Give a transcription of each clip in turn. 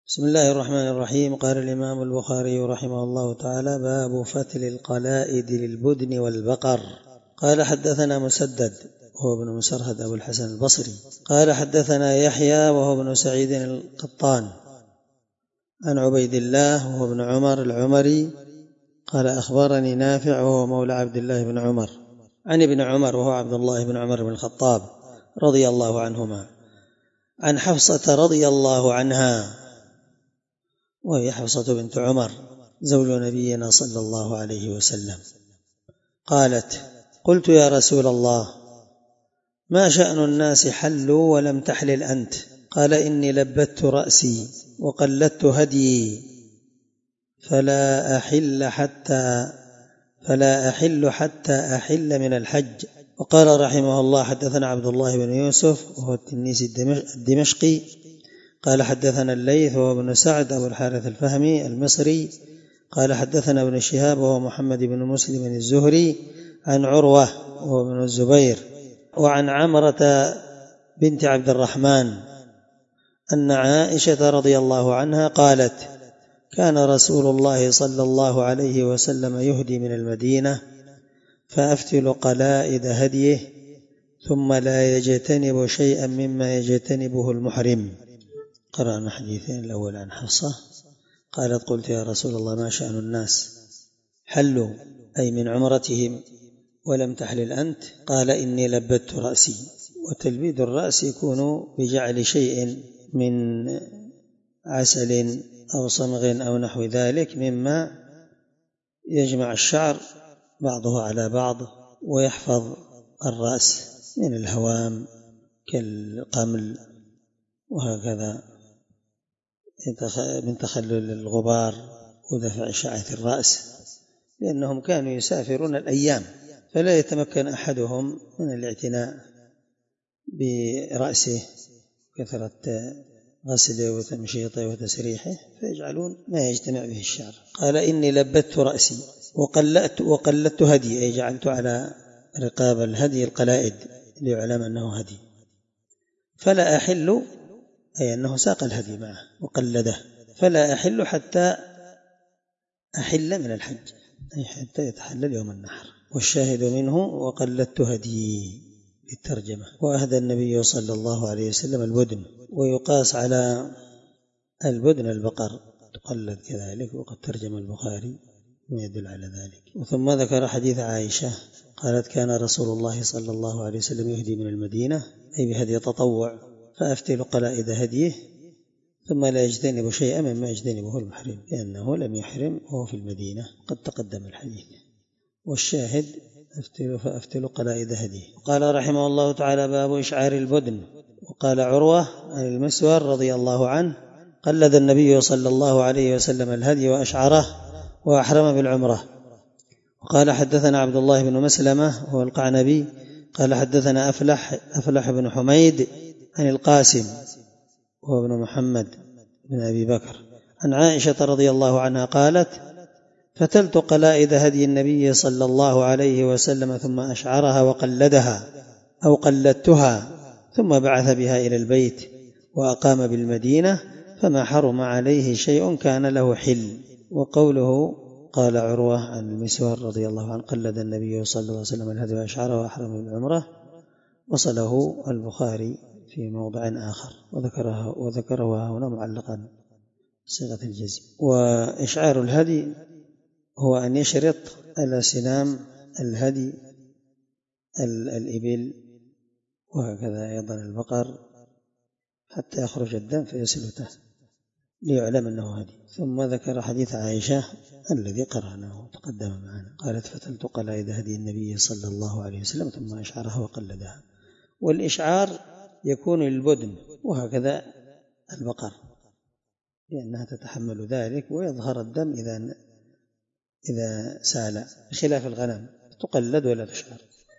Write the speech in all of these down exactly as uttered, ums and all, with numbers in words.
بسم الله الرحمن الرحيم. قال الإمام البخاري رحمه الله تعالى: باب فتل القلائد للبدن والبقر. قال: حدثنا مسدد هو ابن مسرهد أبو الحسن البصري قال: حدثنا يحيى وهو ابن سعيد القطان عن عبيد الله وهو ابن عمر العمري قال: أخبرني نافع وهو مولى عبد الله بن عمر عن ابن عمر وهو عبد الله بن عمر بن الخطاب رضي الله عنهما عن حفصة رضي الله عنها، وهي حفصة بنت عمر زوج نبينا صلى الله عليه وسلم، قالت: قلت يا رسول الله، ما شأن الناس حلوا ولم تحلل أنت؟ قال: إني لبت رأسي وقلدت هديي فلا أحل حتى فلا أحل حتى أحل من الحج. وقال رحمه الله: حدثنا عبد الله بن يوسف وهو التنيسي الدمشقي قال: حدثنا الليث وهو ابن سعد أبو الحارث الفهمي المصري قال: حدثنا ابن شهاب وهو محمد بن مسلم الزهري عن عروة وهو ابن الزبير وعن عمرة بنت عبد الرحمن أن عائشة رضي الله عنها قالت: كان رسول الله صلى الله عليه وسلم يهدي من المدينة فأفتل قلائد هديه ثم لا يجتنب شيئا مما يجتنبه المحرم. قرأنا حديثين، الأول عن حفصة قالت: قلت يا رسول الله، ما شأن الناس حلوا أي من عمرتهم ولم تحلل أنت؟ قال: إني لبت رأسي. وتلبيد الرأس يكون بجعل شيء من عسل أو صمغ أو نحو ذلك مما يجمع الشعر بعضه على بعض ويحفظ الرأس من الهوام كالقمل وهكذا من تخلل الغبار ودفع شعث الرأس، لأنهم كانوا يسافرون الأيام فلا يتمكن أحدهم من الاعتناء برأسه كثرة غسله وتمشيطه وتسريحه فيجعلون ما يجتمع به الشعر. قال: إني لبت رأسي وقلدت, وقلدت هدي أي جعلت على رقاب الهدي القلائد ليعلم أنه هدي، فلا أحل أي أنه ساق الهدي معه وقلده، فلا أحل حتى أحل من الحج أي حتى يتحلل يوم النحر. والشاهد منه: وقلدت هدي للترجمة. وأهدى النبي صلى الله عليه وسلم البدن، ويقاس على البدن البقر تقلد كذلك، وقد ترجم البخاري ما يدل على ذلك. ثم ذكر حديث عائشة قالت: كان رسول الله صلى الله عليه وسلم يهدي من المدينة أي بهدي تطوع فأفتل قلائد هديه ثم لا يجتنب شيئا مما يجتنبه المحرم، لأنه لم يحرم وهو في المدينة، قد تقدم الحديث. والشاهد: أفتل فأفتل قلائد هديه. قال رحمه الله تعالى: باب إشعار البدن. وقال عروة عن المسور رضي الله عنه: قلد النبي صلى الله عليه وسلم الهدي وأشعره وأحرم بالعمرة. وقال: حدثنا عبد الله بن مسلمة هو القعنبي قال: حدثنا أفلح أفلح بن حميد عن القاسم هو ابن محمد بن أبي بكر عن عائشة رضي الله عنها قالت: فتلت قلائد هدي النبي صلى الله عليه وسلم ثم أشعرها وقلدها أو قلدتها ثم بعث بها إلى البيت وأقام بالمدينة فما حرم عليه شيء كان له حل. وقوله قال عروة عن المسور رضي الله عنه: قلد النبي صلى الله عليه وسلم الهدي وأشعره وأحرم بالعمرة، وصله البخاري في موضع آخر وذكره وذكره هنا معلقا صيغة الجزم. وإشعار الهدي هو أن يشرط على سنام الهدي الإبل وهكذا أيضا البقر حتى يخرج الدم فيسلته ليعلم أنه هدي. ثم ذكر حديث عائشة الذي قرأناه تقدم معنا قالت: فتلت قلائد هدي النبي صلى الله عليه وسلم ثم أشعرها وقلدها. والإشعار يكون للبدن وهكذا البقر لأنها تتحمل ذلك ويظهر الدم إذا إذا سال، بخلاف الغنم تقلد ولا تشعر.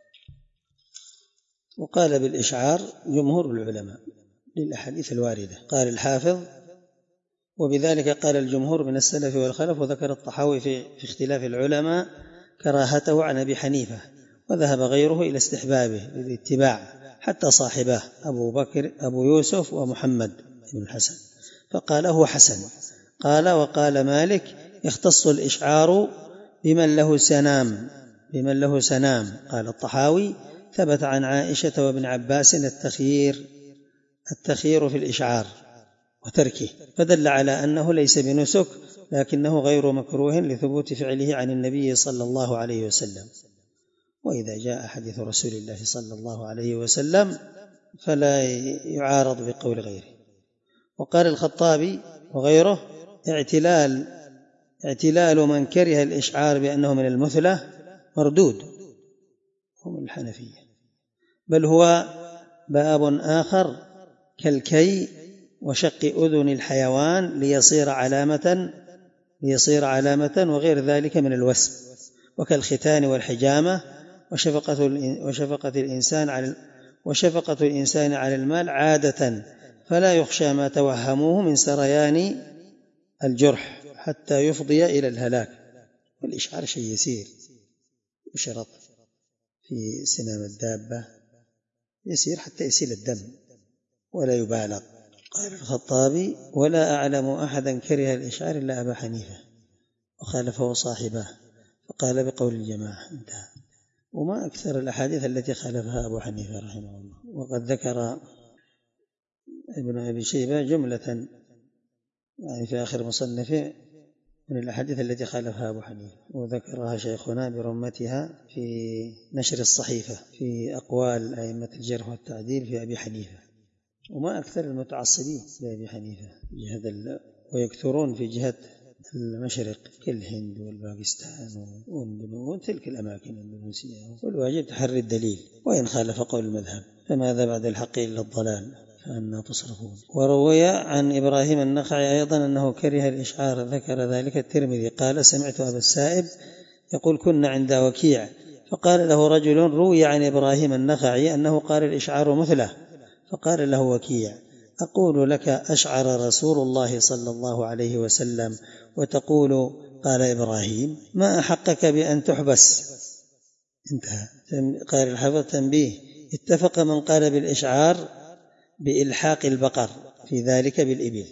وقال بالإشعار جمهور العلماء للأحاديث الواردة. قال الحافظ: وبذلك قال الجمهور من السلف والخلف. وذكر الطحاوي في اختلاف العلماء كراهته عن أبي حنيفة، وذهب غيره إلى استحبابه للاتباع حتى صاحبه أبو بكر أبو يوسف ومحمد بن الحسن. فقال هو حسن. قال وقال مالك يختص الإشعار بمن له سنام بمن له سنام قال الطحاوي ثبت عن عائشة وابن عباس التخيير التخيير في الإشعار وتركه، فدل على أنه ليس بنسك لكنه غير مكروه لثبوت فعله عن النبي صلى الله عليه وسلم. وإذا جاء حديث رسول الله صلى الله عليه وسلم فلا يعارض بقول غيره. وقال الخطابي وغيره اعتلال اعتلال من كره الإشعار بأنه من المثلة مردود، هم الحنفية، بل هو باب آخر كالكي وشق أذن الحيوان ليصير علامة ليصير علامة وغير ذلك من الوسم، وكالختان والحجامة وشفقة وشفقة الإنسان على وشفقة الإنسان على المال عادة، فلا يخشى ما توهموه من سريان الجرح حتى يفضي إلى الهلاك. والإشعار شيء يسير يشرط في سنام الدابة، يسير حتى يسيل الدم ولا يبالغ. قال الخطابي ولا أعلم أحدا كره الإشعار إلا أبا حنيفة وخالفه صاحبه فقال بقول الجماعة انتهى. وما أكثر الأحاديث التي خالفها أبو حنيفة رحمه الله. وقد ذكر ابن أبي شيبة جملة يعني في آخر مصنفه من الأحاديث التي خالفها أبو حنيفة، وذكرها شيخنا برمتها في نشر الصحيفة في أقوال أئمة الجرح والتعديل في أبي حنيفة. وما أكثر المتعصبين لأبي حنيفة جهة ال... ويكثرون في جهة المشرق كالهند والباكستان وتلك الأماكن الأندونيسية، والواجب تحري الدليل، وإن خالف قول المذهب فماذا بعد الحق إلا الضلال فأنا تصرفون. وروي عن إبراهيم النخعي أيضا أنه كره الإشعار، ذكر ذلك الترمذي قال سمعت أبا السائب يقول كنا عند وكيع فقال له رجل روي عن إبراهيم النخعي أنه قال الإشعار مثله، فقال له وكيع أقول لك أشعر رسول الله صلى الله عليه وسلم وتقول قال إبراهيم ما أحقك بأن تحبس. انتهى. قال الحافظ تنبيه اتفق من قال بالإشعار بإلحاق البقر في ذلك بالإبل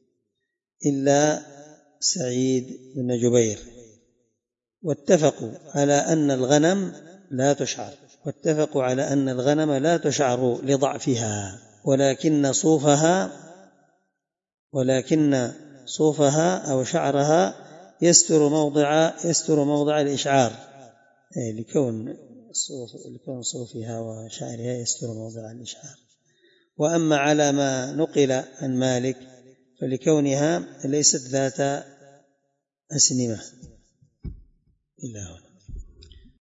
إلا سعيد بن جبير، واتفقوا على أن الغنم لا تشعر واتفقوا على أن الغنم لا تشعر لضعفها، ولكن صوفها ولكن صوفها أو شعرها يستر موضع يستر موضع الإشعار، لكون صوف لكون صوفها وشعرها يستر موضع الإشعار. وأما على ما نقل عن مالك فلكونها ليست ذات أسنمة. إلى هنا.